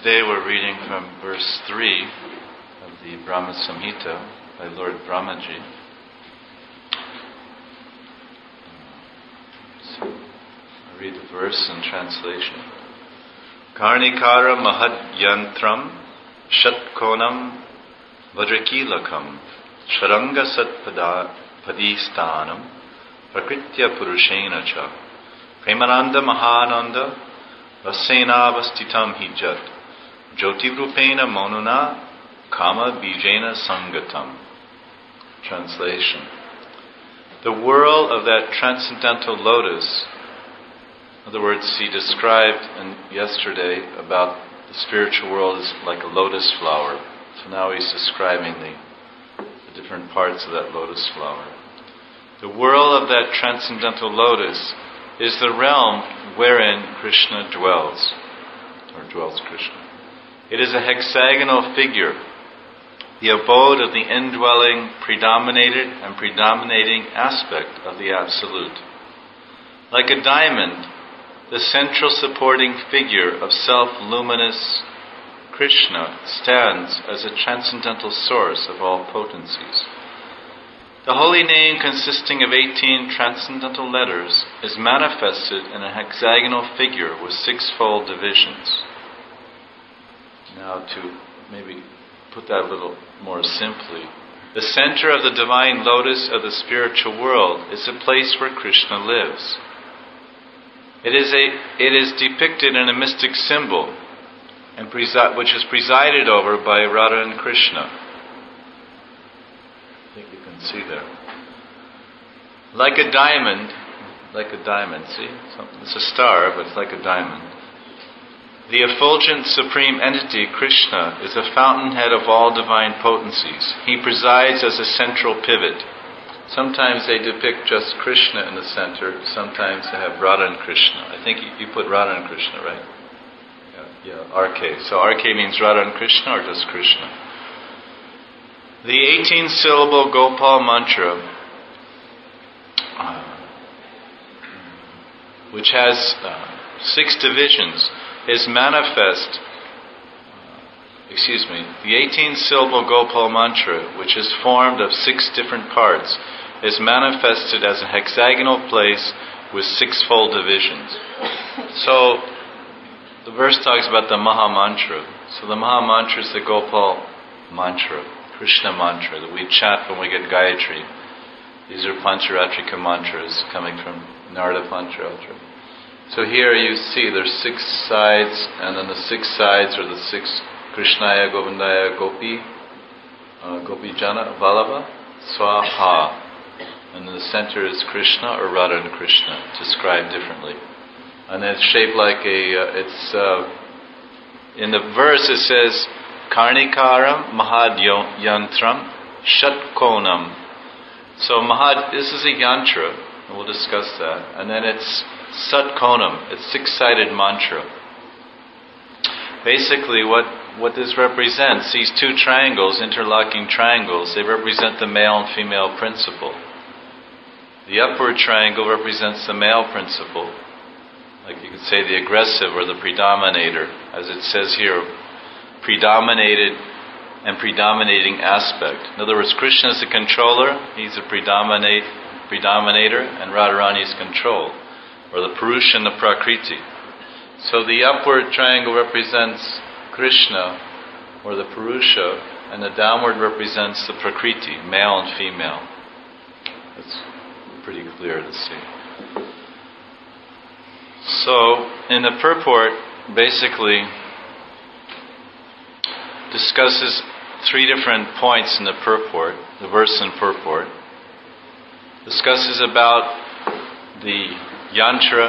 Today we're reading from verse 3 of the Brahma Samhita by Lord Brahmaji. So I read the verse in translation. Karnikara mahad yantram shatkonam vajrakilakam sharanga padhistanam prakritya purushena cha premananda mahananda vasenavastitam hijat Jyotivrupena monuna kama bijena sangatam. Translation. The whirl of that transcendental lotus, in other words, he described yesterday about the spiritual world as like a lotus flower. So now he's describing the different parts of that lotus flower. The whirl of that transcendental lotus is the realm wherein Krishna dwells, or dwells Krishna. It is a hexagonal figure, the abode of the indwelling, predominated and predominating aspect of the Absolute. Like a diamond, the central supporting figure of self-luminous Krishna stands as a transcendental source of all potencies. The holy name, consisting of 18 transcendental letters, is manifested in a hexagonal figure with sixfold divisions. Now, to maybe put that a little more simply, the center of the divine lotus of the spiritual world is a place where Krishna lives. It is depicted in a mystic symbol, which is presided over by Radha and Krishna. I think you can see there. Like a diamond, see? It's a star, but it's like a diamond. The effulgent supreme entity, Krishna, is a fountainhead of all divine potencies. He presides as a central pivot. Sometimes they depict just Krishna in the center. Sometimes they have Radha and Krishna. I think you put Radha and Krishna, right? Yeah, RK. So RK means Radha and Krishna or just Krishna? The 18-syllable Gopal mantra, which has 6 divisions, is manifest, the 18-syllable Gopal mantra, which is formed of 6 different parts, is manifested as a hexagonal place with 6-fold divisions. So, the verse talks about the Maha Mantra. So the Maha Mantra is the Gopal mantra, Krishna mantra, that we chant when we get Gayatri. These are Pancharatrika mantras coming from Narada Pancharatrika. So here you see there's 6 sides, and then the 6 sides are the 6 Krishnaya, Govindaya, Gopi Jana, Vallabha, Swaha. And in the center is Krishna or Radha and Krishna, described differently. And it's shaped like in the verse it says, Karnikaram Mahad Yantram Shatkonam. So this is a yantra, and we'll discuss that. And then it's Satkonam, it's 6-sided mantra. Basically what this represents, these 2 triangles, interlocking triangles, they represent the male and female principle. The upward triangle represents the male principle, like you could say the aggressive or the predominator, as it says here, predominated and predominating aspect. In other words, Krishna is the controller, he's the predominator, and Radharani is control, or the Purusha and the Prakriti. So the upward triangle represents Krishna, or the Purusha, and the downward represents the Prakriti, male and female. That's pretty clear to see. So, in the purport, basically discusses 3 different points in the purport, the verse and purport. Discusses about the yantra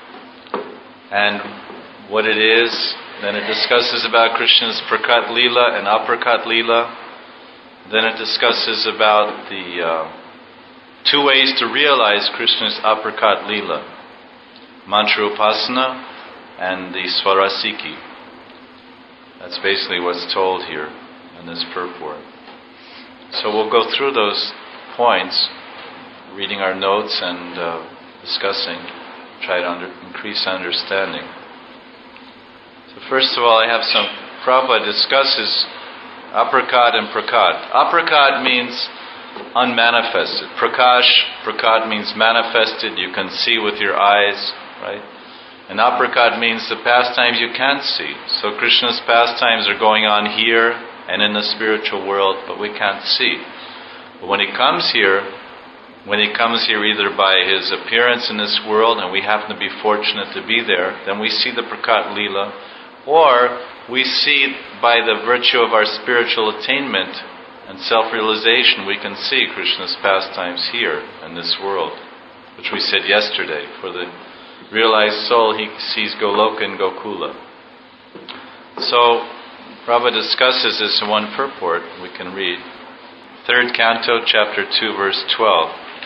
and what it is. Then it discusses about Krishna's Prakat Leela and Aprakat Leela. Then it discusses about the 2 ways to realize Krishna's Aprakat Leela. Mantra Upasana and the Swarasiki. That's basically what's told here in this purport. So we'll go through those points, reading our notes and discussing, try to increase understanding. So first of all, I have some... Prabhupada discusses aprakat and prakat. Aprakat means unmanifested. Prakat means manifested, you can see with your eyes, right? And aprakat means the pastimes you can't see. So Krishna's pastimes are going on here and in the spiritual world, but we can't see. But when he comes here either by his appearance in this world, and we happen to be fortunate to be there, then we see the prakat lila, or we see by the virtue of our spiritual attainment and self-realization, we can see Krishna's pastimes here in this world, which we said yesterday. For the realized soul, he sees Goloka and Gokula. So, Prabhupada discusses this in one purport we can read. 3rd Canto, Chapter 2, verse 12.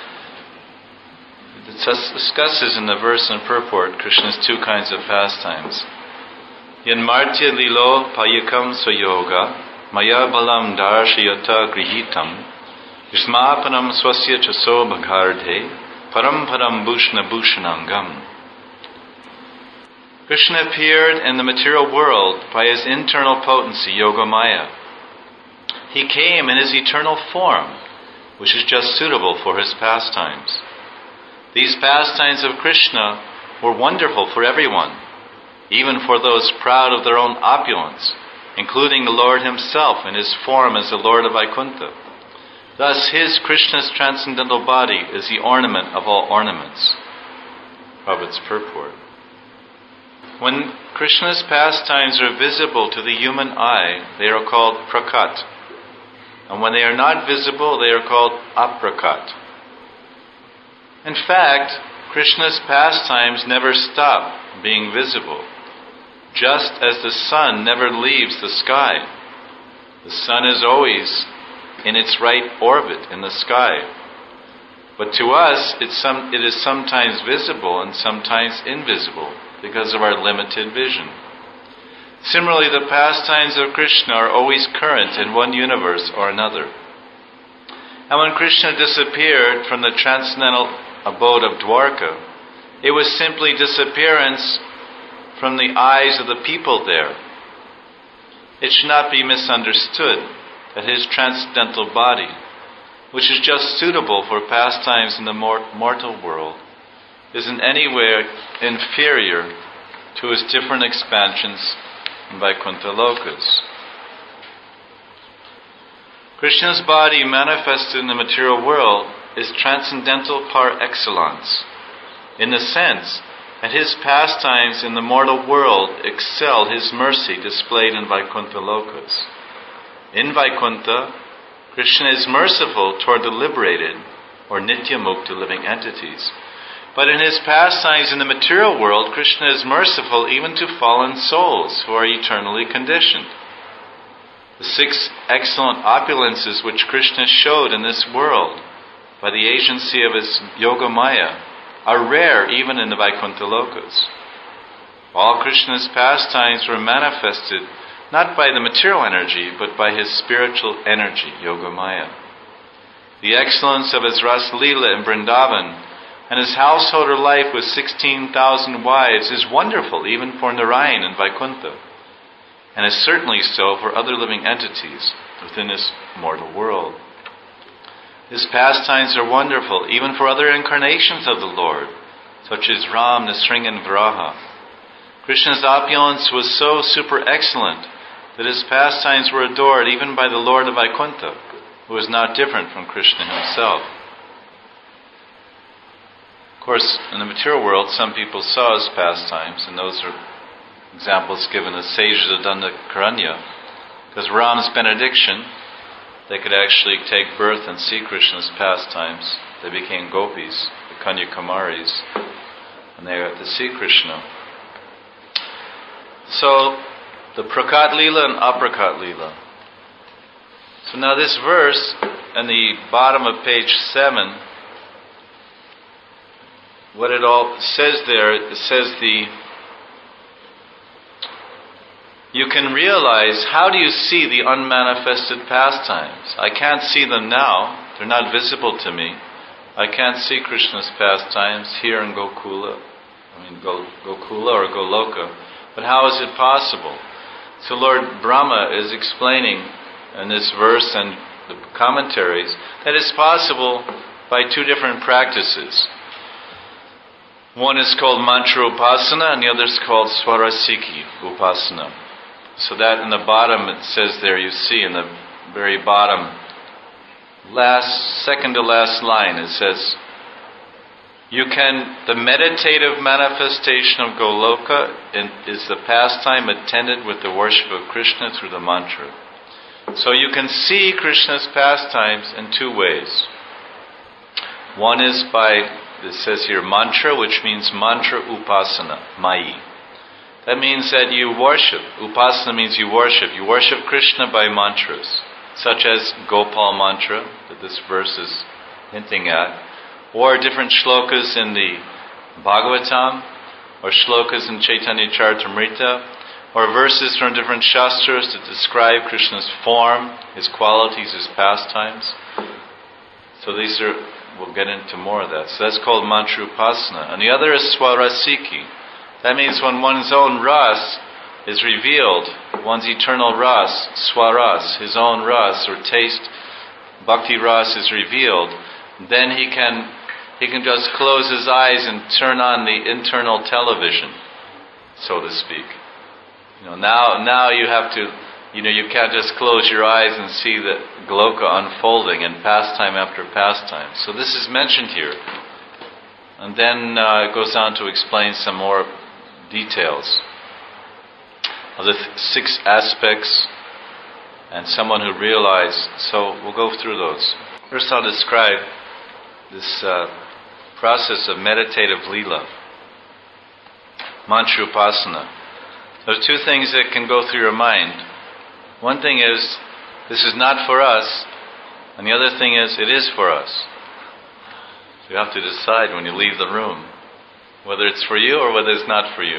It discusses in the verse and purport Krishna's two kinds of pastimes. Yanmartya lilo payakam soyoga maya balam darshayata grihitam yusmapanam swasya chaso bhagardhe param bhushna bhushanangam. Krishna appeared in the material world by his internal potency, Yogamaya. He came in his eternal form, which is just suitable for his pastimes. These pastimes of Krishna were wonderful for everyone, even for those proud of their own opulence, including the Lord himself in his form as the Lord of Vaikuntha. Thus, Krishna's transcendental body is the ornament of all ornaments. Prabhupada's purport. When Krishna's pastimes are visible to the human eye, they are called prakat. And when they are not visible, they are called aprakat. In fact, Krishna's pastimes never stop being visible, just as the sun never leaves the sky. The sun is always in its right orbit in the sky. But to us, it is sometimes visible and sometimes invisible because of our limited vision. Similarly, the pastimes of Krishna are always current in one universe or another. And when Krishna disappeared from the transcendental abode of Dwarka, it was simply disappearance from the eyes of the people there. It should not be misunderstood that his transcendental body, which is just suitable for pastimes in the mortal world, is in any way inferior to his different expansions in Vaikuntha Lokas. Krishna's body manifested in the material world is transcendental par excellence, in the sense that his pastimes in the mortal world excel his mercy displayed in Vaikuntha Lokas. In Vaikuntha, Krishna is merciful toward the liberated, or Nityamukta living entities. But in his pastimes in the material world, Krishna is merciful even to fallen souls who are eternally conditioned. The 6 excellent opulences which Krishna showed in this world by the agency of his Yogamaya are rare even in the Vaikuntha Lokas. All Krishna's pastimes were manifested not by the material energy, but by his spiritual energy, Yogamaya. The excellence of his Ras Leela in Vrindavan and his householder life with 16,000 wives is wonderful even for Narayan and Vaikuntha, and is certainly so for other living entities within this mortal world. His pastimes are wonderful even for other incarnations of the Lord, such as Ram, Nisringa, and Varaha. Krishna's opulence was so super excellent that his pastimes were adored even by the Lord of Vaikuntha, who was not different from Krishna himself. Of course, in the material world, some people saw his pastimes, and those are examples given as sages of Dandakaranya. Because Ram's benediction, they could actually take birth and see Krishna's pastimes. They became gopis, the Kanyakumaris, and they got to see Krishna. So, the Prakat Leela and Aprakat Leela. So now this verse, in the bottom of page 7, what it all says there, it says you can realize, how do you see the unmanifested pastimes? I can't see them now. They're not visible to me. I can't see Krishna's pastimes here in Gokula. Gokula or Goloka. But how is it possible? So Lord Brahma is explaining in this verse and the commentaries that it's possible by two different practices. One is called mantra upasana and the other is called swarasiki upasana. So that in the bottom it says there, you see in the very bottom, second to last line, it says, the meditative manifestation of Goloka is the pastime attended with the worship of Krishna through the mantra. So you can see Krishna's pastimes in two ways. One is by, it says here, mantra, which means mantra upasana, mai. That means that you worship. Upasana means you worship. You worship Krishna by mantras, such as Gopal mantra, that this verse is hinting at, or different shlokas in the Bhagavatam, or shlokas in Chaitanya Charitamrita, or verses from different shastras that describe Krishna's form, His qualities, His pastimes. So we'll get into more of that. So that's called mantra upasana. And the other is swarasiki. That means when one's own ras is revealed, one's eternal ras, swaras, his own ras or taste, bhakti ras is revealed, then he can just close his eyes and turn on the internal television, so to speak. Now you have to, you can't just close your eyes and see the Goloka unfolding in pastime after pastime. So this is mentioned here. And then it goes on to explain some more details of the 6 aspects and someone who realized. So we'll go through those. First I'll describe this process of meditative lila, mantra upasana. There are 2 things that can go through your mind. One thing is, this is not for us, and the other thing is, it is for us. So you have to decide when you leave the room whether it's for you or whether it's not for you.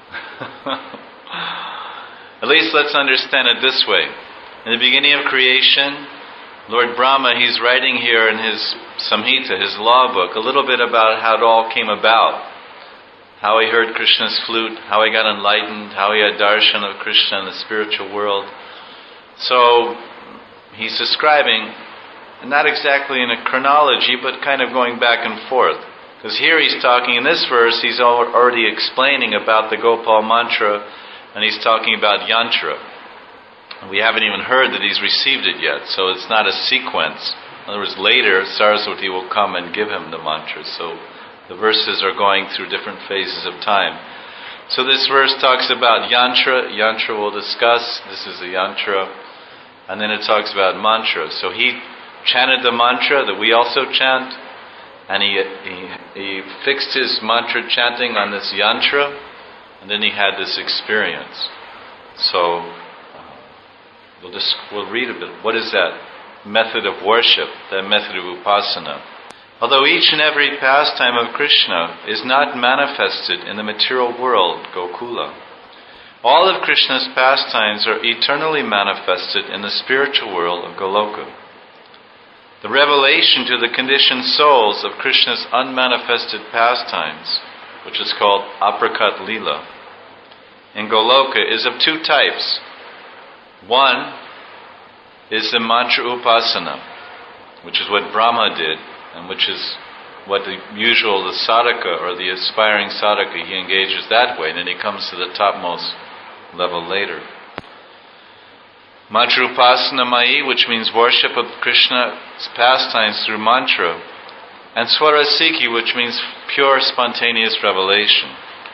At least let's understand it this way. In the beginning of creation, Lord Brahma, he's writing here in his Samhita, his law book, a little bit about how it all came about. How he heard Krishna's flute, how he got enlightened, how he had darshan of Krishna in the spiritual world. So he's describing, not exactly in a chronology, but kind of going back and forth. Because here he's talking, in this verse, he's already explaining about the Gopal mantra, and he's talking about yantra. We haven't even heard that he's received it yet, so it's not a sequence. In other words, later, Saraswati will come and give him the mantra. So the verses are going through different phases of time. So this verse talks about yantra. Yantra we'll discuss. This is a yantra. And then it talks about mantra. So he chanted the mantra that we also chant. And he fixed his mantra chanting on this yantra. And then he had this experience. So we'll read a bit. What is that method of worship, that method of upasana? Although each and every pastime of Krishna is not manifested in the material world, Gokula, all of Krishna's pastimes are eternally manifested in the spiritual world of Goloka. The revelation to the conditioned souls of Krishna's unmanifested pastimes, which is called aprakat lila, in Goloka is of 2 types. One is the mantra upasana, which is what Brahma did, and which is what the sadhaka or the aspiring sadhaka, he engages that way, and then he comes to the topmost level later. Mantra upasana mai, which means worship of Krishna's pastimes through mantra, and swarasiki, which means pure spontaneous revelation.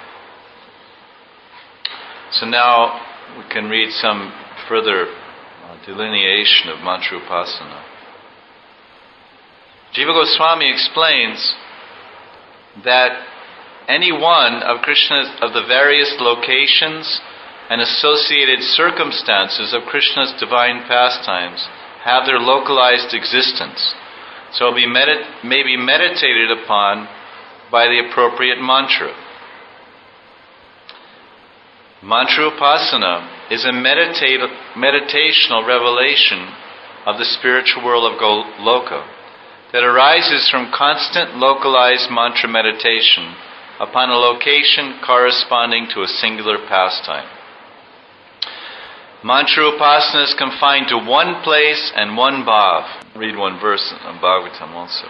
So now we can read some further delineation of mantra upasana. Jiva Goswami explains that any one of the various locations and associated circumstances of Krishna's divine pastimes have their localized existence. So it may be meditated upon by the appropriate mantra. Mantra upasana is a meditational revelation of the spiritual world of Goloka that arises from constant localized mantra meditation upon a location corresponding to a singular pastime. Mantra upasana is confined to one place and one bhav. Read one verse in Bhagavatam also.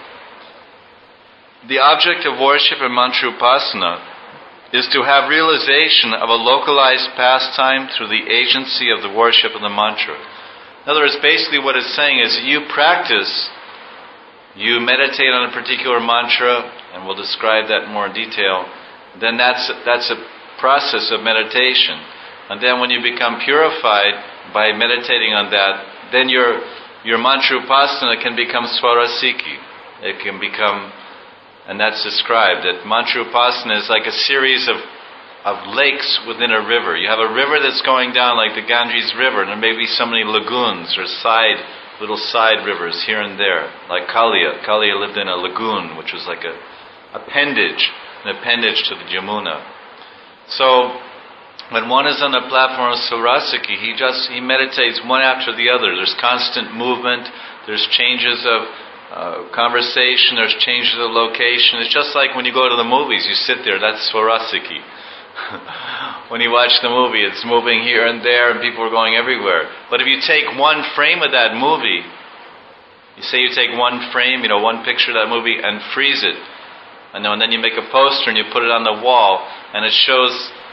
The object of worship in mantra upasana is to have realization of a localized pastime through the agency of the worship of the mantra. In other words, basically what it's saying is you practice, you meditate on a particular mantra, and we'll describe that in more detail, then that's a process of meditation. And then when you become purified by meditating on that, then your mantra upasana can become swarasiki. It can become, and that's described, that mantra upasana is like a series of lakes within a river. You have a river that's going down like the Ganges River, and there may be so many lagoons or little side rivers here and there, like Kaliya. Kaliya lived in a lagoon, which was like an appendage to the Yamuna. So when one is on the platform of Swarasiki, he meditates one after the other. There's constant movement, there's changes of conversation, there's changes of location. It's just like when you go to the movies, you sit there, that's Swarasiki. When you watch the movie, it's moving here and there and people are going everywhere. But if you take one frame of that movie, you take one frame, one picture of that movie and freeze it. And then you make a poster and you put it on the wall and it shows,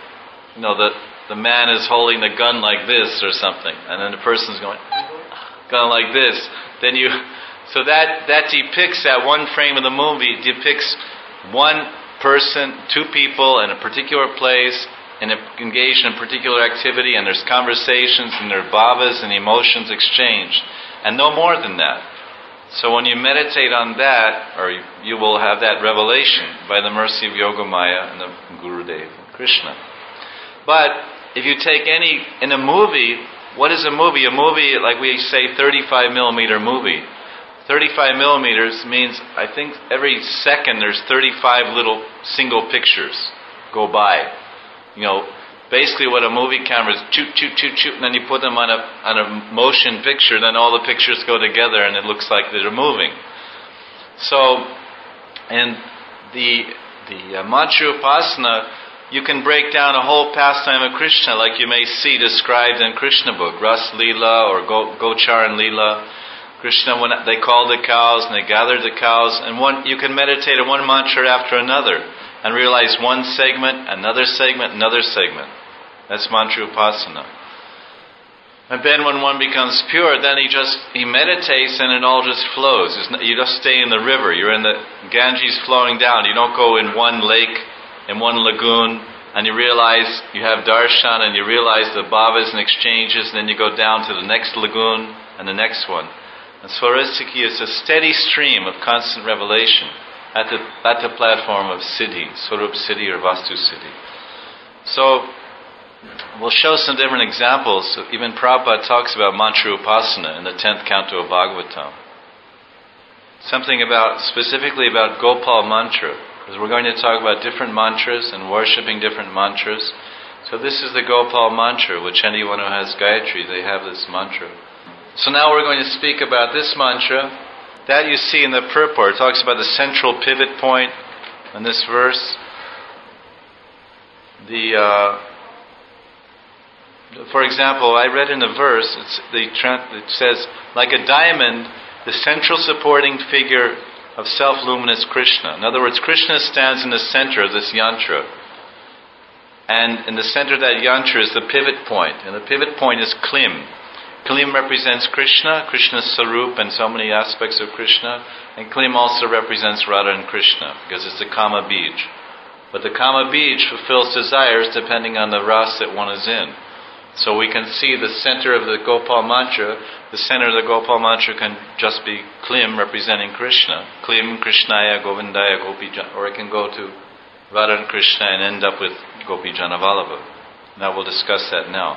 the man is holding the gun like this or something. And then the person's going like this. So that depicts, that one frame of the movie depicts one person, two people in a particular place, engaged in a particular activity, and there's conversations and there are bhavas and emotions exchanged, and no more than that. So when you meditate on that, or you will have that revelation by the mercy of Yogamaya and the Gurudev, Krishna. But if you take in a movie, what is a movie? A movie, like we say, 35 millimeter movie. 35 millimeters means, I think, every second there's 35 little single pictures go by. Basically what a movie camera is, shoot, and then you put them on a motion picture, then all the pictures go together and it looks like they're moving. So, in the mantra upasana, you can break down a whole pastime of Krishna, like you may see described in Krishna book, Ras Leela or Gocharan Leela. Krishna, when they called the cows and they gathered the cows, and you can meditate on one mantra after another and realize one segment, another segment, another segment. That's mantra upasana. And then when one becomes pure, then he meditates and it all just flows. You just stay in the river. You're in the Ganges flowing down. You don't go in one lake, in one lagoon, and you realize you have darshan and you realize the bhavas and exchanges, and then you go down to the next lagoon and the next one. And Swarasiki is a steady stream of constant revelation at the platform of Siddhi, Swarup Siddhi or Vastu Siddhi. So, we'll show some different examples. Even Prabhupada talks about mantra upasana in the 10th canto of Bhagavatam. Something specifically about Gopal mantra, because we're going to talk about different mantras and worshipping different mantras. So this is the Gopal mantra, which anyone who has Gayatri, they have this mantra. So now we're going to speak about this mantra. That you see in the purport. It talks about the central pivot point in this verse. For example, I read in a verse, it says, like a diamond, the central supporting figure of self-luminous Krishna. In other words, Krishna stands in the center of this yantra. And in the center of that yantra is the pivot point. And the pivot point is Klim. Klim represents Krishna, Krishna's Sarup, and so many aspects of Krishna. And Klim also represents Radha and Krishna, because it's the Kama Bij. But the Kama Bij fulfills desires depending on the ras that one is in. So we can see the center of the Gopal mantra. The center of the Gopal mantra can just be Klim, representing Krishna. Klim, Krishnaya, Govindaya, Gopijana. Or it can go to Radha and Krishna and end up with Gopijana Vallabha. Now we'll discuss that now.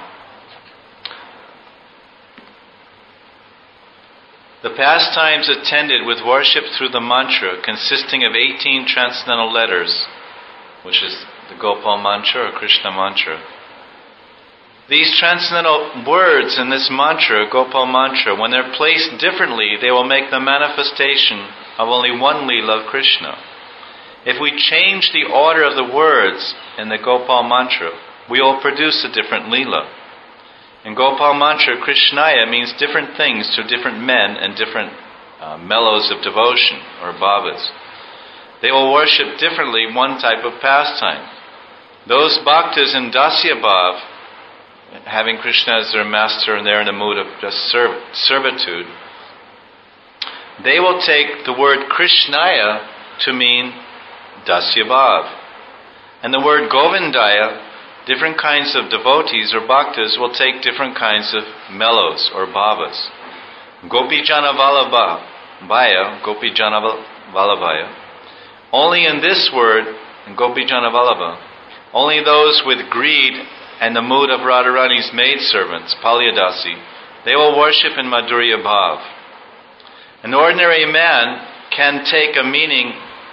The pastimes attended with worship through the mantra, consisting of 18 transcendental letters, which is the Gopal mantra or Krishna mantra. These transcendental words in this mantra, Gopal mantra, when they're placed differently, they will make the manifestation of only one Leela of Krishna. If we change the order of the words in the Gopal mantra, we will produce a different Leela. In Gopal mantra, Krishnaya means different things to different men and different mellows of devotion or bhavas. They will worship differently one type of pastime. Those bhaktas in Dasya Bhav, having Krishna as their master and they're in a mood of just servitude, they will take the word Krishnaya to mean Dasya Bhav. And the word Govindaya, different kinds of devotees or bhaktas will take different kinds of mellows or bhavas. Gopijana Vallabhaya, Gopijana Vallabhaya. Only in this word, in Gopijana Vallabha, only those with greed and the mood of Radharani's maidservants, Palyadasi, they will worship in Madhurya Bhav. An ordinary man can take a meaning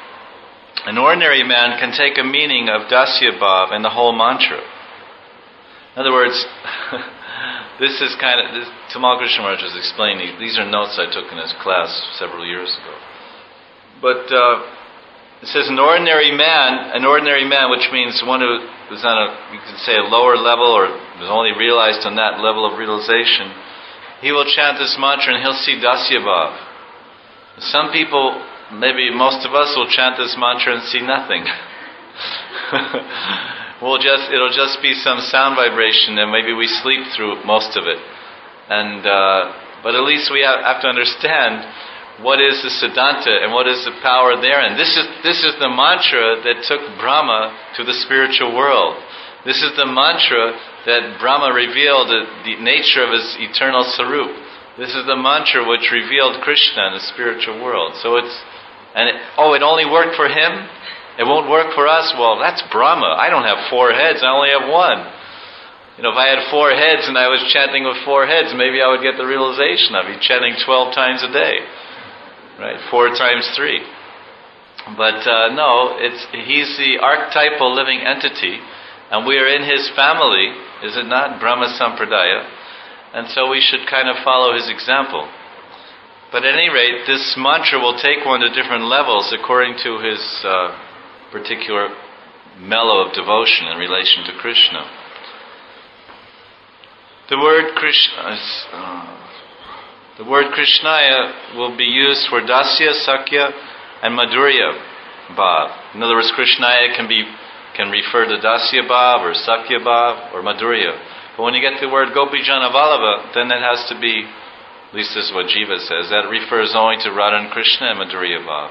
of Dasya Bhav and the whole mantra. In other words, this is Tamal Krishna Maharaj was explaining. These are notes I took in his class several years ago. But it says an ordinary man, which means one who is on you could say, a lower level or is only realized on that level of realization, he will chant this mantra and he'll see Dasya Bhav. Some people, maybe most of us, will chant this mantra and see nothing. It'll just be some sound vibration, and maybe we sleep through most of it. But at least we have to understand what is the Siddhanta and what is the power therein. This is the mantra that took Brahma to the spiritual world. This is the mantra that Brahma revealed the nature of his eternal Sarup. This is the mantra which revealed Krishna in the spiritual world. So it only worked for him? It won't work for us? Well, that's Brahma. I don't have 4 heads, I only have 1. If I had 4 heads and I was chanting with 4 heads, maybe I would get the realization. I'd be chanting 12 times a day. Right? 4 times 3. But no, he's the archetypal living entity, and we are in his family, is it not? Brahma Sampradaya. And so we should kind of follow his example. But at any rate, this mantra will take one to different levels according to his particular mellow of devotion in relation to Krishna. The word Krishnaya will be used for Dasya, Sakya, and Madhurya Bhav. In other words, Krishnaya can refer to Dasya Bhav or Sakya Bhav or Madhurya. But when you get the word Gopijana Vallabha, then it has to be, at least this is what Jiva says, that refers only to Radha and Krishna and Madhurya Bhav.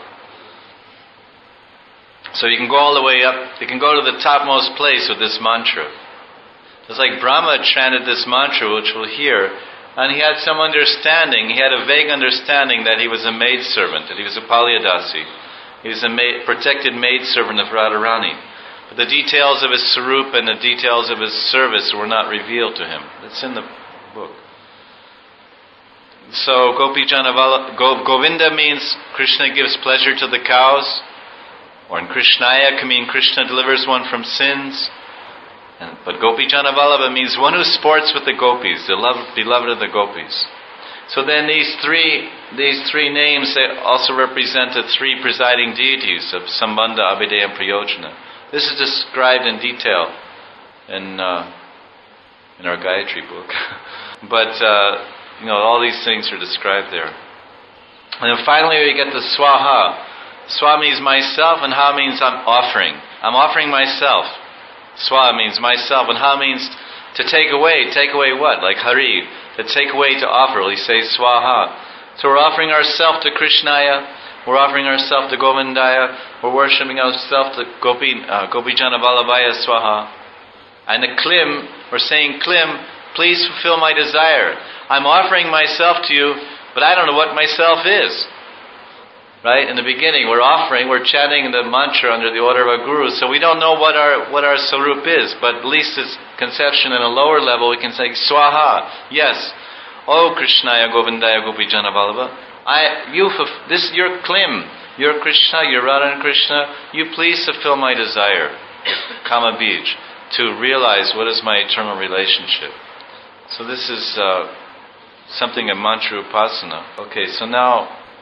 So you can go all the way up, you can go to the topmost place with this mantra. It's like Brahma chanted this mantra, which we'll hear, and he had some understanding, he had a vague understanding that he was a maidservant, that he was a Palyadasi. He was a protected maidservant of Radharani. But the details of his sarup and the details of his service were not revealed to him. It's in the book. So Govinda means Krishna gives pleasure to the cows, or in Krishnaya can mean Krishna delivers one from sins. But Gopijana Vallabha means one who sports with the gopis, the beloved of the gopis. So then these three names, they also represent the 3 presiding deities of Sambandha, Abhideya, and Prayojana. This is described in detail in our Gayatri book. But all these things are described there. And then finally we get the Swaha. Swa means myself, and Ha means I'm offering. I'm offering myself. Swa means myself, and Ha means to take away. Take away what? Like Hari. To take away, to offer. He says Swaha. So we're offering ourselves to Krishnaya. We're offering ourselves to Govindaya. We're worshipping ourselves to Gopijana Vallabhaya Swaha. And the Klim, we're saying Klim, please fulfill my desire. I'm offering myself to you, but I don't know what myself is. Right? In the beginning, we're chanting the mantra under the order of our guru, so we don't know what our sarup is, but at least it's conception in a lower level, we can say Swaha. Yes. Oh Krishnaya Govindaya Gopijana Vallabha. You're Klim, you're Krishna, you're Radha and Krishna, you please fulfill my desire, Kama Bij, to realize what is my eternal relationship. So this is something of mantra upasana. Okay, so now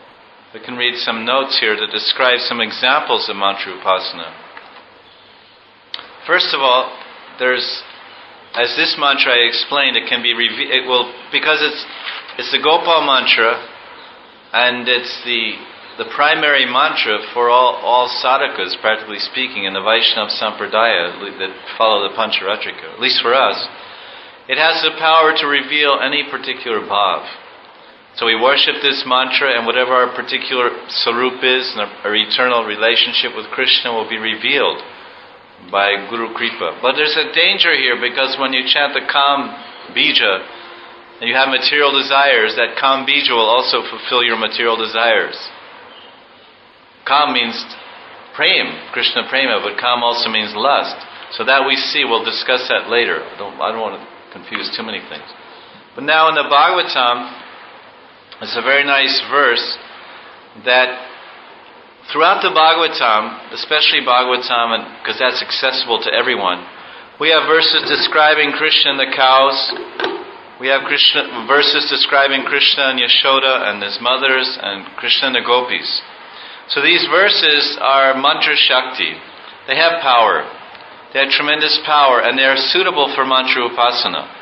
We can read some notes here that describe some examples of mantra upasana. First of all, as this mantra I explained, it can be because it's the Gopal mantra, and it's the primary mantra for all sadhakas, practically speaking, in the Vaishnava Sampradaya that follow the Pancharatrika, at least for us. It has the power to reveal any particular bhav. So we worship this mantra, and whatever our particular sarup is, and our eternal relationship with Krishna will be revealed by Guru Kripa. But there's a danger here, because when you chant the Kam Bija, and you have material desires, that Kam Bija will also fulfill your material desires. Kam means prem, Krishna prema, but Kam also means lust. So that we see, we'll discuss that later. I don't want to confuse too many things. But now in the Bhagavatam, it's a very nice verse that throughout the Bhagavatam, especially Bhagavatam, because that's accessible to everyone, we have verses describing Krishna and the cows. We have verses describing Krishna and Yashoda and his mothers, and Krishna and the gopis. So these verses are mantra shakti. They have power. They have tremendous power, and they are suitable for mantra upasana.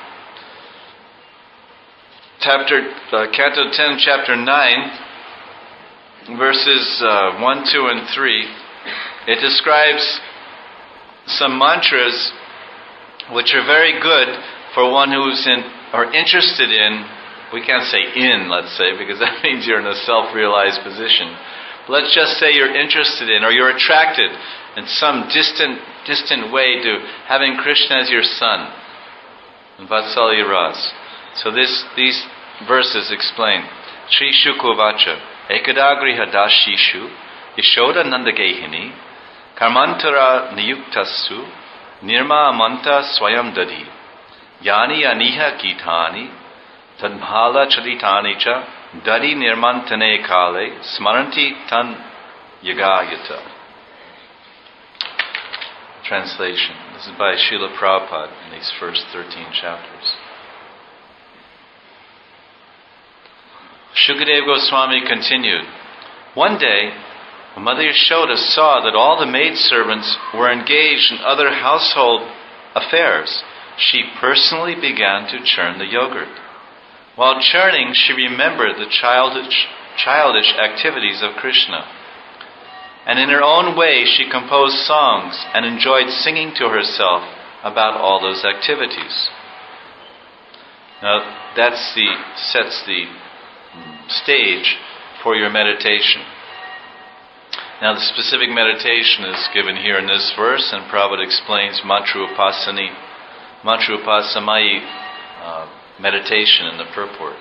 Canto 10, Chapter 9, verses 1, 2, and 3, it describes some mantras which are very good for one who's interested in, we can't say in, let's say, because that means you're in a self-realized position. But let's just say you're interested in, or you're attracted in some distant way to having Krishna as your son, in Vatsalya Ras. So these verses explain. Shri Shukavacha Ekadagriha Dashishu Yashoda Nandagehini Karmantara Niyuktasu Nirma Amanta Swayam Dadi Yani Aniha Gitani Tadmhala Chaditani Cha Dadi Nirmantane Kale Smaranti Tan Yagayata. Translation. This is by Srila Prabhupada in these first 13 chapters. Shukadeva Goswami continued, one day, when Mother Yashoda saw that all the maidservants were engaged in other household affairs, she personally began to churn the yogurt. While churning, she remembered the childish activities of Krishna. And in her own way, she composed songs and enjoyed singing to herself about all those activities. Now, sets the stage for your meditation. Now, the specific meditation is given here in this verse, and Prabhupada explains mantra upasamai meditation in the purport.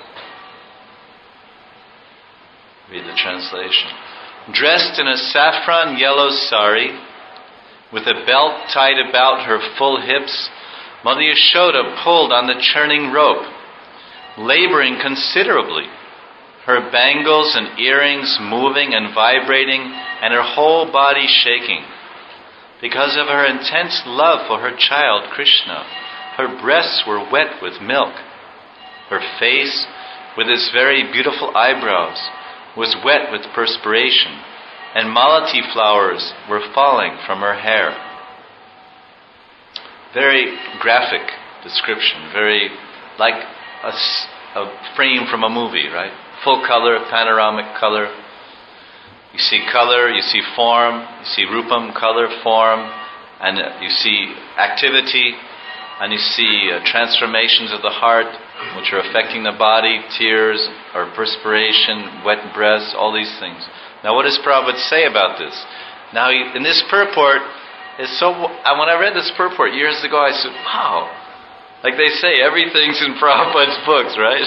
Read the translation. Dressed in a saffron yellow sari, with a belt tied about her full hips, Mother Yashoda pulled on the churning rope, laboring considerably, her bangles and earrings moving and vibrating, and her whole body shaking. Because of her intense love for her child Krishna, her breasts were wet with milk. Her face, with its very beautiful eyebrows, was wet with perspiration, and malati flowers were falling from her hair. Very graphic description, very like a frame from a movie, right? Full color, panoramic color. You see color, you see form, you see rupam, color, form, and you see activity, and you see transformations of the heart, which are affecting the body, tears or perspiration, wet breasts, all these things. Now, what does Prabhupada say about this? Now, in this purport, when I read this purport years ago, I said, wow, like they say, everything's in Prabhupada's books, right?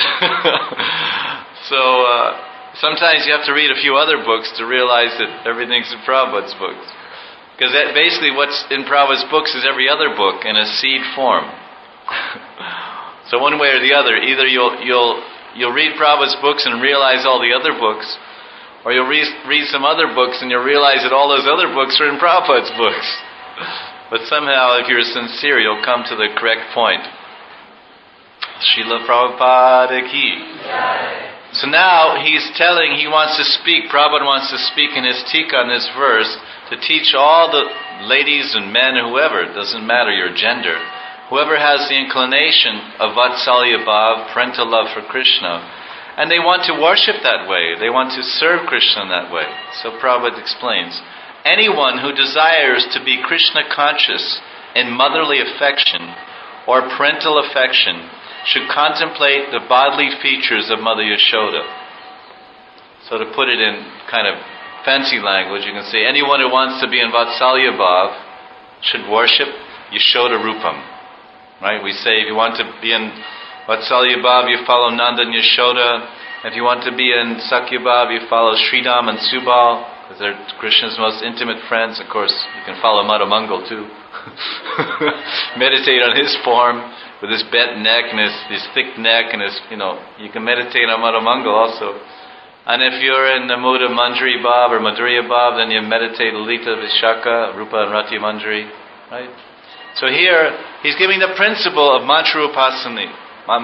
So, sometimes you have to read a few other books to realize that everything's in Prabhupada's books. Because basically what's in Prabhupada's books is every other book in a seed form. So one way or the other, either you'll read Prabhupada's books and realize all the other books, or you'll read some other books and you'll realize that all those other books are in Prabhupada's books. But somehow, if you're sincere, you'll come to the correct point. Srila Prabhupada ki. So now he wants to speak, Prabhupada wants to speak in his tika on this verse to teach all the ladies and men, whoever, it doesn't matter your gender, whoever has the inclination of Vatsalya Bhav, parental love for Krishna, and they want to worship that way, they want to serve Krishna in that way. So Prabhupada explains, anyone who desires to be Krishna conscious in motherly affection or parental affection should contemplate the bodily features of Mother Yashoda. So to put it in kind of fancy language, you can say anyone who wants to be in Vatsalya Bhav should worship Yashoda Rupam. Right? We say if you want to be in Vatsalya Bhav, you follow Nanda and Yashoda. If you want to be in Sakya Bhav, you follow Sridham and Subal, because they're Krishna's most intimate friends. Of course, you can follow Madhamangal too. Meditate on his form with his bent neck and his thick neck and his, you can meditate on Madhamangal also. And if you're in the mood of Manjari Bhav or Madhurya Bhav, then you meditate Lalita, Vishaka, Rupa and Rati Manjari, right? So here, he's giving the principle of mantra upasana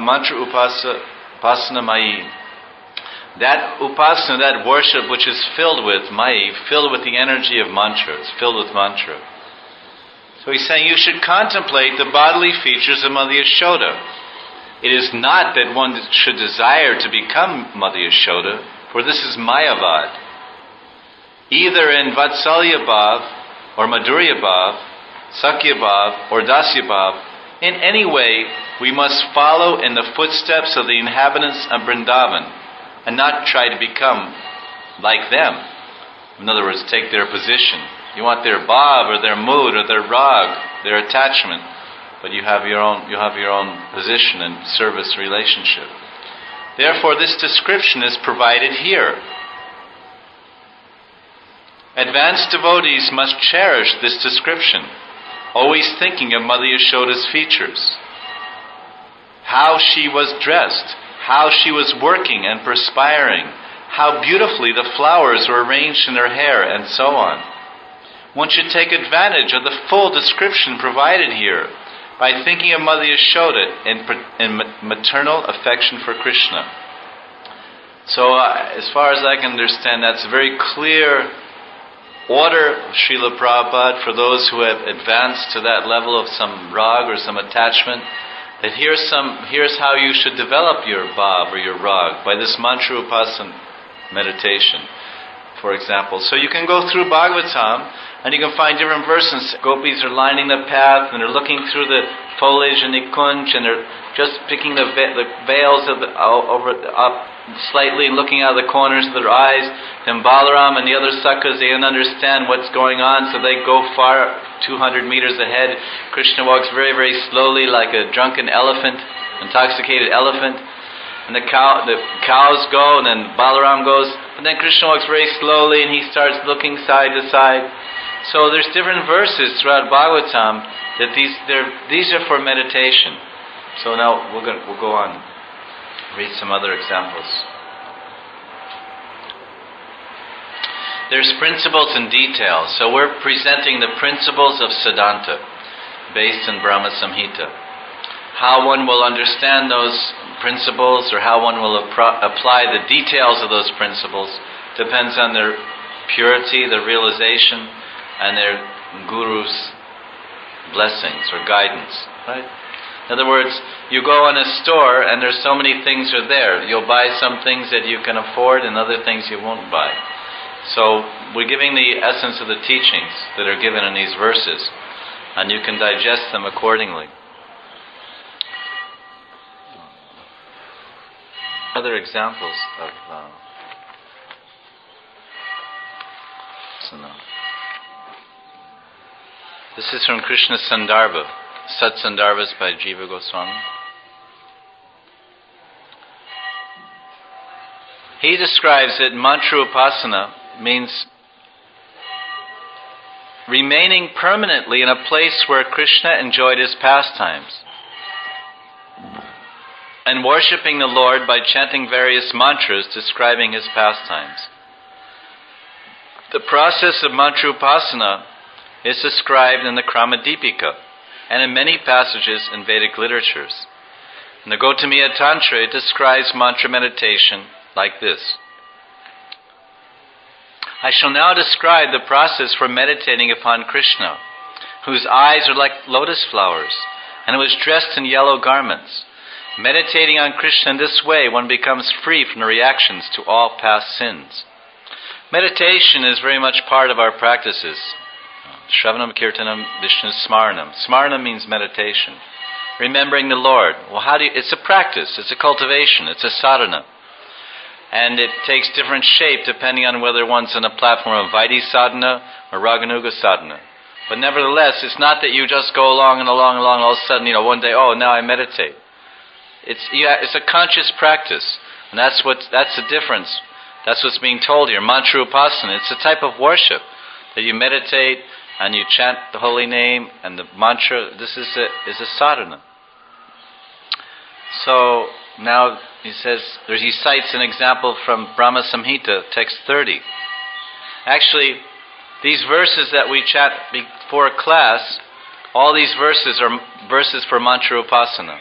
mayi. That upasana, that worship which is filled with mayi, filled with the energy of mantra, it's filled with mantra. So he's saying you should contemplate the bodily features of Mother Yashoda. It is not that one should desire to become Mother Yashoda, for this is Mayavad. Either in Vatsalya Bhav or Madhurya Bhav, Sakya Bhav or Dasya Bhav, in any way we must follow in the footsteps of the inhabitants of Vrindavan and not try to become like them. In other words, take their position. You want their bhav or their mood or their rag, their attachment, but you have your own position and service relationship. Therefore, this description is provided here. Advanced devotees must cherish this description, always thinking of Mother Yashoda's features, how she was dressed, how she was working and perspiring, how beautifully the flowers were arranged in her hair, and so on. One should take advantage of the full description provided here by thinking of Mother Yashoda in maternal affection for Krishna. So, as far as I can understand, that's a very clear order of Srila Prabhupada for those who have advanced to that level of some rag or some attachment, that here's how you should develop your bhav or your rag, by this mantra upasana meditation, for example. So you can go through Bhagavatam and you can find different verses. Gopis are lining the path and they're looking through the foliage in Nikunj and they're just picking the veils of up slightly, looking out of the corners of their eyes. Then Balaram and the other sakhas, they don't understand what's going on, so they go far, 200 meters ahead. Krishna walks very, very slowly like a drunken elephant, intoxicated elephant. And the cows go, and then Balaram goes, but then Krishna walks very slowly and he starts looking side to side. So there's different verses throughout Bhagavatam that these are for meditation. So now we'll go on, read some other examples. There's principles and details. So we're presenting the principles of Siddhanta based in Brahma Samhita. How one will understand those principles or how one will apply the details of those principles depends on their purity, their realization, and their guru's blessings or guidance. Right? In other words, you go in a store and there's so many things are there. You'll buy some things that you can afford and other things you won't buy. So we're giving the essence of the teachings that are given in these verses, and you can digest them accordingly. Other examples of this is from Krishna Sandarbha, Sat Sandarbhas by Jiva Goswami. He describes that mantra upasana means remaining permanently in a place where Krishna enjoyed his pastimes and worshipping the Lord by chanting various mantras describing his pastimes. The process of mantra upasana is described in the Kramadipika and in many passages in Vedic literatures. In the Gotamiya Tantra, it describes mantra meditation like this. I shall now describe the process for meditating upon Krishna, whose eyes are like lotus flowers, and who is dressed in yellow garments. Meditating on Krishna in this way, one becomes free from the reactions to all past sins. Meditation is very much part of our practices. Shravanam, Kirtanam, Vishnu Smaranam. Smaranam means meditation. Remembering the Lord. Well, it's a practice, it's a cultivation, it's a sadhana. And it takes different shape depending on whether one's on a platform of Vaidhi sadhana or Raganuga sadhana. But nevertheless, it's not that you just go along and along, all of a sudden, one day, now I meditate. It's a conscious practice. And that's the difference. That's what's being told here. Mantra upasana. It's a type of worship that you meditate and you chant the holy name and the mantra. This is a sadhana. So now he cites an example from Brahma Samhita, text 30. Actually, these verses that we chant before class, all these verses are verses for mantra upasana.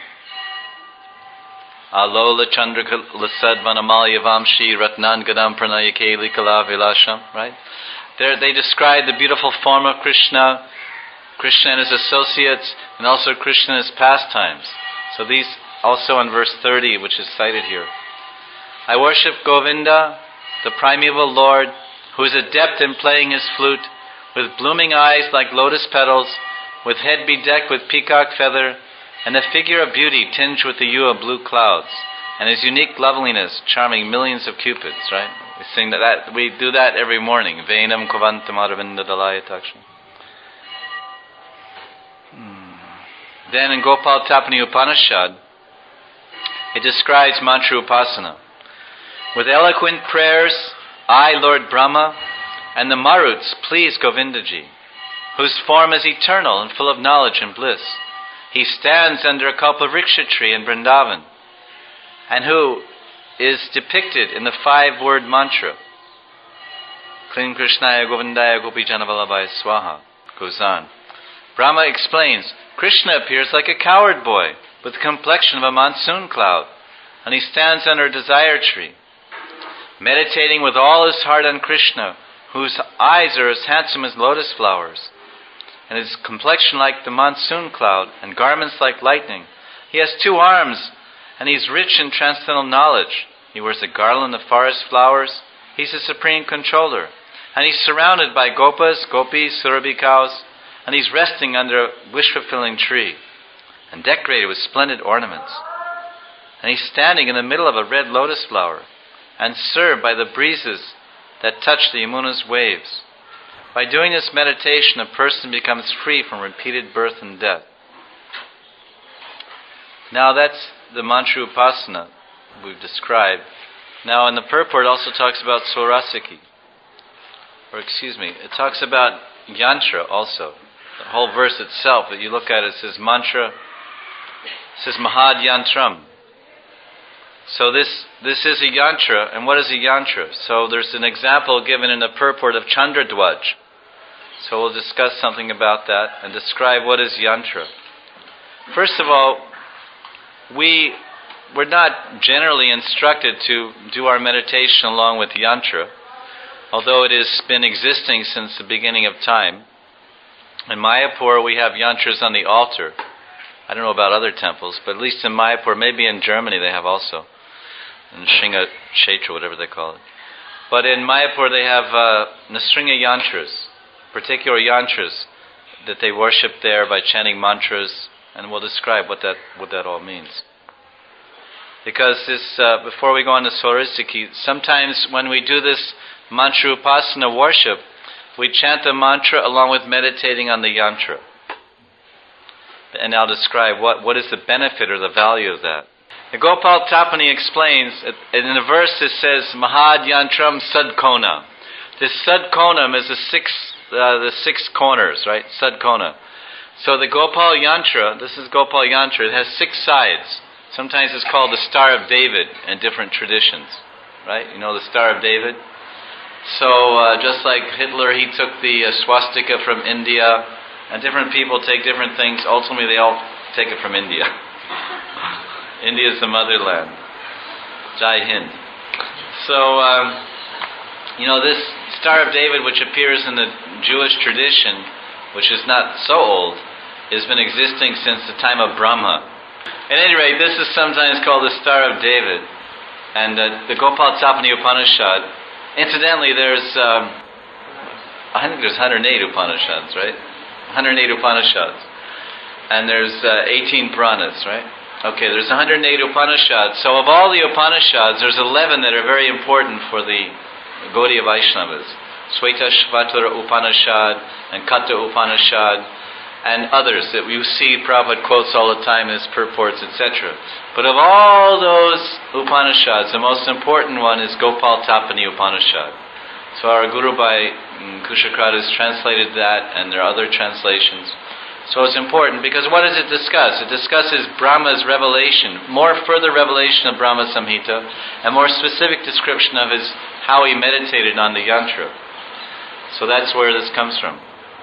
Alola Chandra Lasad Vanamalya Vamshi Ratnan Gadam Pranayake Likala Vilasham, right? There they describe the beautiful form of Krishna, Krishna and his associates, and also Krishna and his pastimes. So these also in verse 30, which is cited here. I worship Govinda, the primeval Lord, who is adept in playing his flute, with blooming eyes like lotus petals, with head bedecked with peacock feather, and a figure of beauty tinged with the hue of blue clouds, and his unique loveliness charming millions of cupids, right? We sing that we do that every morning. Venam Kovantam Aravinda Dalayataksha. Then in Gopal Tapani Upanishad, it describes mantra upasana. With eloquent prayers, I, Lord Brahma, and the Maruts please Govindaji, whose form is eternal and full of knowledge and bliss. He stands under a kalpavriksha tree in Vrindavan, and who is depicted in the 5-word mantra. Klim Krishnaya Govindaya Gopijanavalabhaya Swaha goes on. Brahma explains, Krishna appears like a coward boy with the complexion of a monsoon cloud, and he stands under a desire tree, meditating with all his heart on Krishna, whose eyes are as handsome as lotus flowers, and his complexion like the monsoon cloud, and garments like lightning. He has 2 arms, and he's rich in transcendental knowledge. He wears a garland of forest flowers. He's the supreme controller. And he's surrounded by gopas, gopis, surabhi cows, and he's resting under a wish-fulfilling tree, and decorated with splendid ornaments. And he's standing in the middle of a red lotus flower, and served by the breezes that touch the Yamuna's waves. By doing this meditation, a person becomes free from repeated birth and death. Now that's the mantra upasana we've described. Now in the purport it also talks about Saurasiki. It talks about yantra also. The whole verse itself, if you look at it, it says mantra, it says mahad yantram. So this is a yantra, and what is a yantra? So there's an example given in the purport of Chandradwaj. So we'll discuss something about that and describe what is yantra. First of all, we're not generally instructed to do our meditation along with yantra, although it has been existing since the beginning of time. In Mayapur we have yantras on the altar. I don't know about other temples, but at least in Mayapur, maybe in Germany they have also, in Shringa Kshetra, whatever they call it. But in Mayapur they have Nasringa yantras, particular yantras that they worship there by chanting mantras, and we'll describe what that all means. Because this, before we go on to Saurasiki, sometimes when we do this mantra upasana worship, we chant the mantra along with meditating on the yantra. And I'll describe what is the benefit or the value of that. The Gopal Tapani explains, in the verse it says, Mahad Yantram Sadkona. This Sadkonam is the 6 corners, right? Sadkona. So the Gopal Yantra, this is Gopal Yantra, it has 6 sides. Sometimes it's called the Star of David in different traditions, right? You know the Star of David? So just like Hitler, he took the swastika from India, and different people take different things. Ultimately, they all take it from India. India is the motherland. Jai Hind. So, this Star of David, which appears in the Jewish tradition, which is not so old, has been existing since the time of Brahma. At any rate, this is sometimes called the Star of David. And the Gopal Tapani Upanishad, incidentally, I think there's 108 Upanishads, right? 108 Upanishads. And there's 18 Puranas, right? Okay, there's 108 Upanishads. So of all the Upanishads, there's 11 that are very important for the Gaudiya Vaishnavas. Shvetashvatara Upanishad and Katha Upanishad and others that you see Prabhupada quotes all the time as purports, etc. But of all those Upanishads, the most important one is Gopal Tapani Upanishad. So our Guru Bhai Kushakrata has translated that, and there are other translations. So it's important because what does it discuss? It discusses Brahma's revelation, more further revelation of Brahma Samhita, and more specific description of how he meditated on the yantra. So that's where this comes from.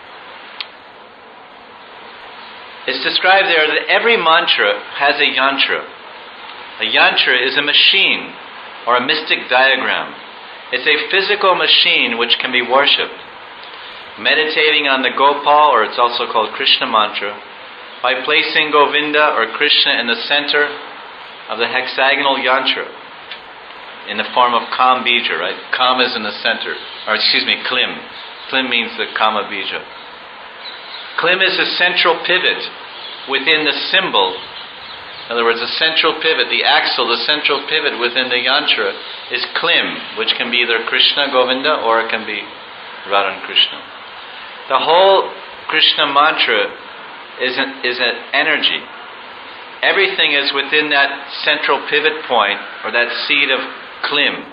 It's described there that every mantra has a yantra. A yantra is a machine or a mystic diagram. It's a physical machine which can be worshipped. Meditating on the Gopal, or it's also called Krishna mantra, by placing Govinda or Krishna in the center of the hexagonal yantra in the form of Kam Bija, right? Kam is in the center, Klim. Klim means the Kama Bija. Klim is a central pivot within the symbol. In other words, the central pivot, the axle, the central pivot within the yantra is Klim, which can be either Krishna, Govinda, or it can be Radha and Krishna. The whole Krishna mantra is an energy. Everything is within that central pivot point, or that seed of Klim.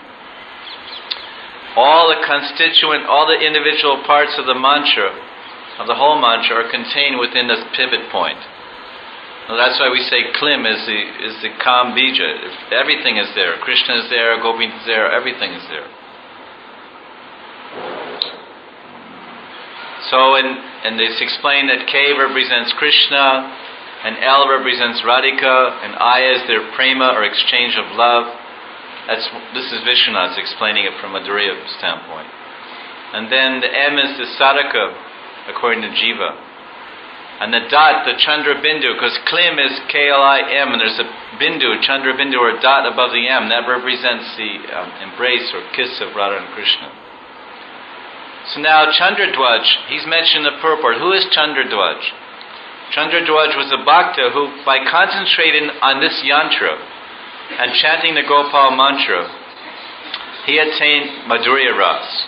All the individual parts of the mantra, of the whole mantra, are contained within this pivot point. Well, that's why we say Klim is the Kam Bija. Everything is there. Krishna is there, Govinda is there, everything is there. So, and it's explained that K represents Krishna, and L represents Radhika, and I is their prema, or exchange of love. This is Vishwanath explaining it from a Madhurya standpoint. And then the M is the Sadhaka, according to Jiva. And the dot, the Chandra Bindu, because Klim is K-L-I-M, and there's a Bindu, Chandra Bindu, or a dot above the M, that represents the embrace or kiss of Radha and Krishna. So now Chandradwaj, he's mentioned in the purport. Who is Chandradwaj? Chandradwaj was a bhakta who, by concentrating on this yantra and chanting the Gopal mantra, he attained Madhurya Ras.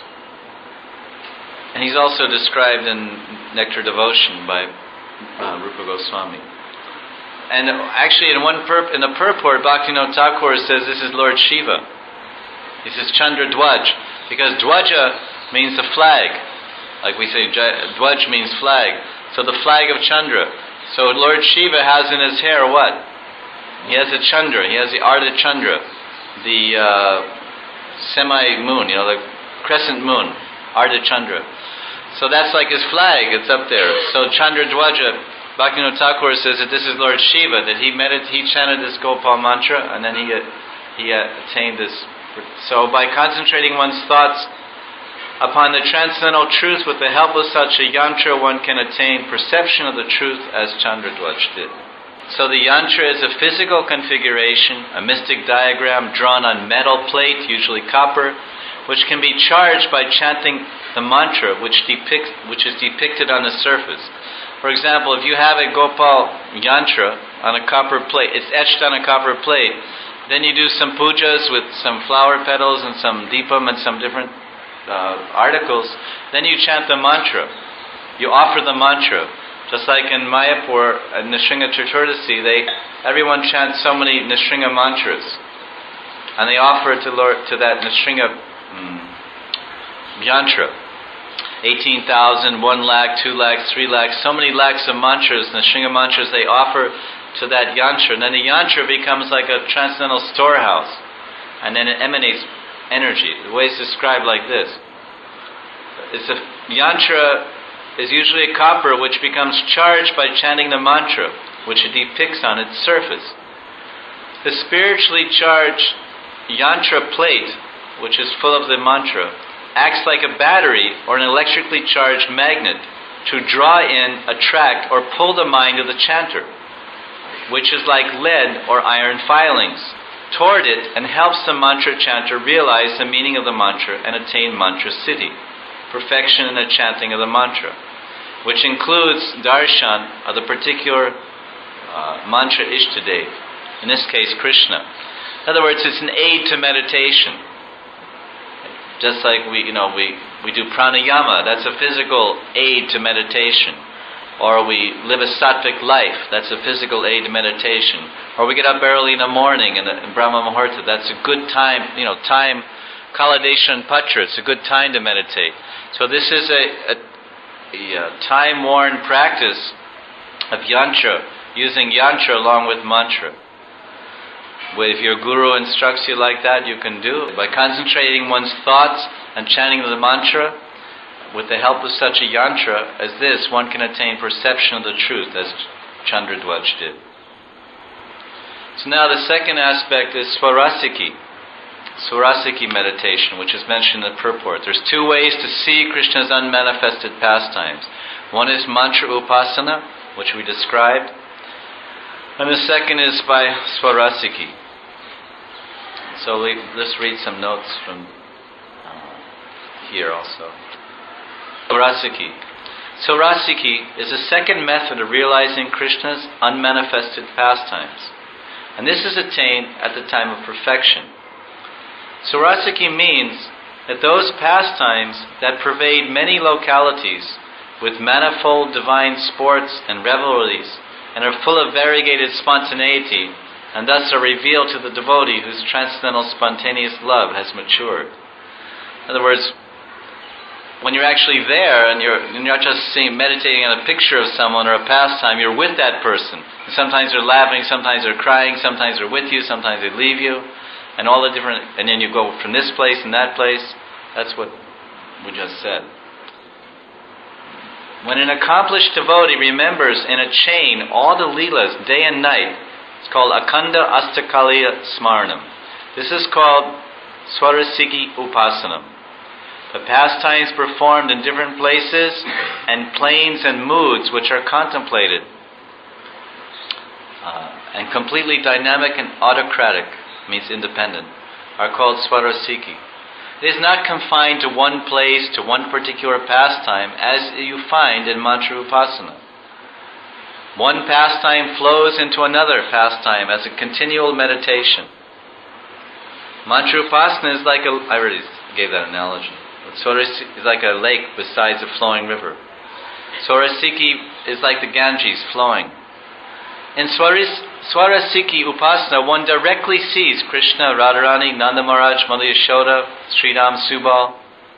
And he's also described in Nectar Devotion by Rupa Goswami. And actually in the purport, Bhaktivinoda Thakur says this is Lord Shiva. He says Chandradwaj, because Dwaja means the flag. Like we say, Dwaj means flag. So the flag of Chandra. So Lord Shiva has in his hair what? He has a Chandra. He has the Ardha Chandra. The semi-moon, the crescent moon. Ardha Chandra. So that's like his flag. It's up there. So Chandra Dwaja, Bhaktivinoda Thakur says that this is Lord Shiva, that he chanted this Gopal mantra, and then he attained this. So by concentrating one's thoughts upon the transcendental truth with the help of such a yantra, one can attain perception of the truth as Chandradwaj did. So the yantra is a physical configuration, a mystic diagram drawn on metal plate, usually copper, which can be charged by chanting the mantra which is depicted on the surface. For example, if you have a Gopal yantra on a copper plate, it's etched on a copper plate, then you do some pujas with some flower petals and some deepam and some different articles, then you chant the mantra. You offer the mantra. Just like in Mayapur, at Nrsimha Chaturdasi, everyone chants so many Nrsimha mantras. And they offer it to that Nrsimha yantra. 18,000, 1 lakh, 2 lakhs, 3 lakhs, so many lakhs of mantras, Nrsimha mantras they offer to that yantra. And then the yantra becomes like a transcendental storehouse. And then it emanates energy. The way it's described like this. Yantra is usually a copper which becomes charged by chanting the mantra, which it depicts on its surface. The spiritually charged yantra plate which is full of the mantra, acts like a battery or an electrically charged magnet to draw in, attract, or pull the mind of the chanter, which is like lead or iron filings, toward it and helps the mantra chanter realize the meaning of the mantra and attain mantra siddhi, perfection in the chanting of the mantra, which includes darshan of the particular mantra Ishtadev, in this case Krishna. In other words, it's an aid to meditation. Just like we do pranayama, that's a physical aid to meditation. Or we live a sattvic life, that's a physical aid to meditation. Or we get up early in the morning in Brahma Muhurta, that's a good time, time, Kaladeshan Patra, it's a good time to meditate. So this is a time-worn practice of yantra, using yantra along with mantra. If your guru instructs you like that, you can do it. By concentrating one's thoughts and chanting the mantra, with the help of such a yantra as this, one can attain perception of the truth, as Chandradwaj did. So now the second aspect is Swarasiki meditation, which is mentioned in the purport. There's two ways to see Krishna's unmanifested pastimes. One is mantra upasana, which we described, and the second is by Swarasiki. So let's read some notes from here also. Swarasiki. Swarasiki is a second method of realizing Krishna's unmanifested pastimes, and this is attained at the time of perfection. Swarasiki means that those pastimes that pervade many localities with manifold divine sports and revelries and are full of variegated spontaneity and thus are revealed to the devotee whose transcendental spontaneous love has matured. In other words, when you're actually there and you're not just meditating on a picture of someone or a pastime, you're with that person. And sometimes they're laughing, sometimes they're crying, sometimes they're with you, sometimes they leave you, and all the different, and then you go from this place and that place. That's what we just said. When an accomplished devotee remembers in a chain all the leelas day and night, it's called Akanda Astakaliya Smaranam. This is called Swarasiki Upasanam. The pastimes performed in different places and planes and moods which are contemplated and completely dynamic and autocratic, means independent, are called Swarasiki. It is not confined to one place, to one particular pastime, as you find in mantra upasana. One pastime flows into another pastime as a continual meditation. Mantra upasana is like I already gave that analogy. Swarasiki is like a lake besides a flowing river. Swarasiki is like the Ganges flowing. In Swarasiki Upasana, one directly sees Krishna, Radharani, Nanda Maharaj, Mother Yashoda, Sridham, Subal.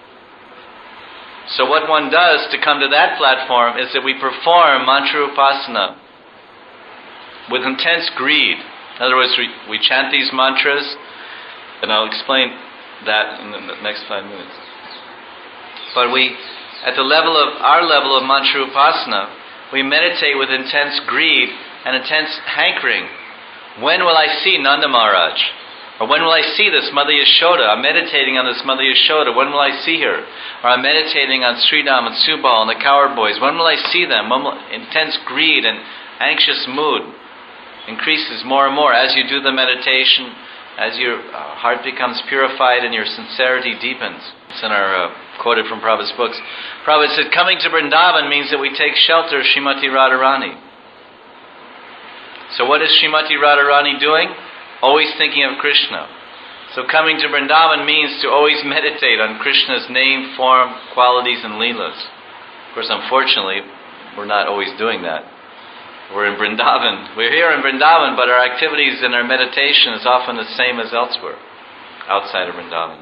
So what one does to come to that platform is that we perform mantra upasana with intense greed. In other words, we chant these mantras, and I'll explain that in the next 5 minutes. But at the level of our level of mantra upasana, we meditate with intense greed and intense hankering. When will I see Nanda Maharaj? Or when will I see this Mother Yashoda? I'm meditating on this Mother Yashoda. When will I see her? Or I'm meditating on Sridham and Subal and the cowherd boys. When will I see them? Intense greed and anxious mood increases more and more as you do the meditation, as your heart becomes purified and your sincerity deepens. It's in our quoted from Prabhupada's books. Prabhupada said, coming to Vrindavan means that we take shelter of Srimati Radharani. So what is Srimati Radharani doing? Always thinking of Krishna. So coming to Vrindavan means to always meditate on Krishna's name, form, qualities, and leelas. Of course, unfortunately, we're not always doing that. We're in Vrindavan. We're here in Vrindavan, but our activities and our meditation is often the same as elsewhere, outside of Vrindavan.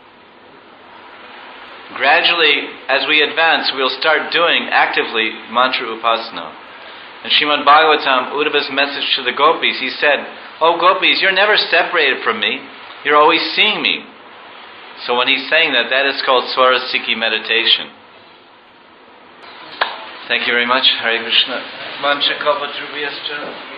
Gradually, as we advance, we'll start doing actively mantra upasana. In Srimad Bhagavatam, Uddhava's message to the gopis, he said, "Oh gopis, you're never separated from me. You're always seeing me." So when he's saying that, that is called Swarasiki meditation. Thank you very much. Hare Krishna. Vancha kalpatrubhyascha